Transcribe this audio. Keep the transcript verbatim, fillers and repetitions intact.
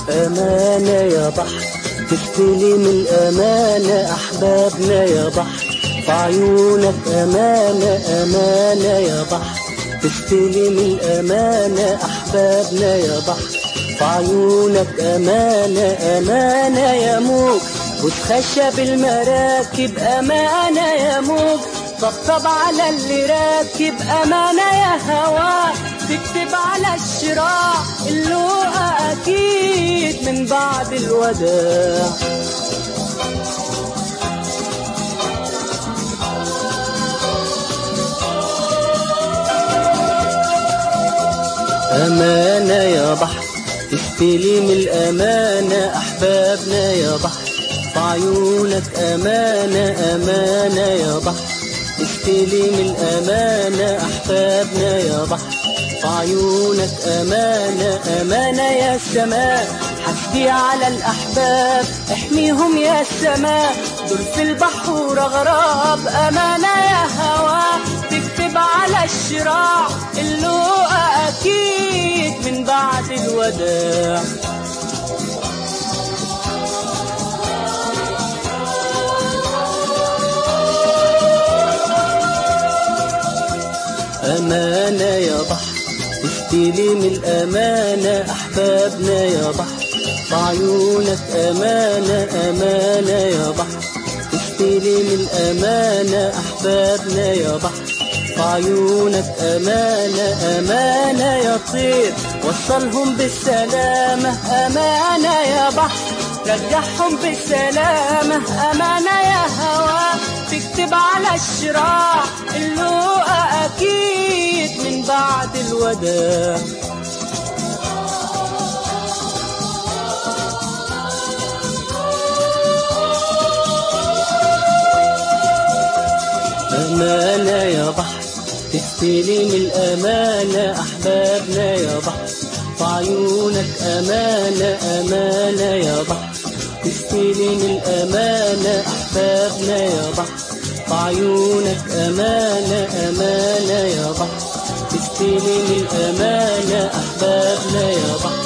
أمانة يا بحر تستلم الأمانة أحبابنا يا بحر في عيونك أمانة أمانة يا بحر تستلم الأمانة أحبابنا يا بحر في عيونك أمانة أمانة يا موج وتخشب المراكب أمانة يا موج طبطب على اللي راكب أمانة يا هوا تكتب على الشراع اللقا أكيد من بعد الوداع أمانة يا بحر تستلم الأمانة أحبابنا يا بحر في عيونك أمانة أمانة يا بحر تستلم الأمانة أحبابنا يا بحر في عيونك أمانة أمانة يا السماء حسبي على الأحباب احميهم يا السماء دول في البحر غراب أمانة يا هوا تكتب على الشراع اللقا أكيد من بعد الوداع أمانة يا بحر تستلم الأمانة أحبابنا يا بحر في عيونك أمانة أمانة يا بحر تستلم الأمانة أحبابنا يا بحر في عيونك أمانة أمانة يا طير وصلهم بالسلامة أمانة يا بحر رجعهم بالسلامة أمانة يا هوا تكتب على الشراع اللقا أكيد من بعد الوداع أمانة يا بحر تستلم الأمانة أحبابنا يا بحر في عيونك أمانة أمانة يا بحر تستلم الأمانة أحبابنا يا بحر في عيونك أمانة أمانة يا بحر تستلم الأمانة أحبابنا يا بحر